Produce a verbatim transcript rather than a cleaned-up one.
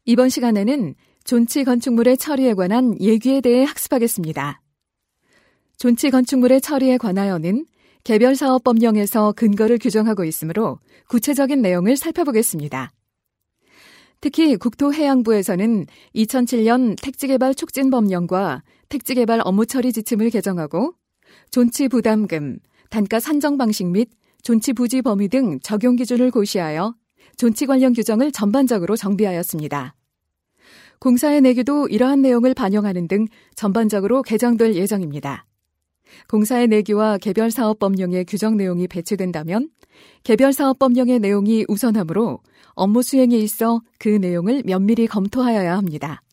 이번 시간에는 존치 건축물의 처리에 관한 예규에 대해 학습하겠습니다. 존치 건축물의 처리에 관하여는 개별사업법령에서 근거를 규정하고 있으므로 구체적인 내용을 살펴보겠습니다. 특히 국토해양부에서는 이천칠 년 택지개발 촉진법령과 택지개발 업무처리 지침을 개정하고 존치 부담금, 단가 산정 방식 및 존치 부지 범위 등 적용 기준을 고시하여 존치 관련 규정을 전반적으로 정비하였습니다. 공사의 내규도 이러한 내용을 반영하는 등 전반적으로 개정될 예정입니다. 공사의 내규와 개별사업법령의 규정 내용이 배치된다면 개별사업법령의 내용이 우선하므로 업무 수행에 있어 그 내용을 면밀히 검토하여야 합니다.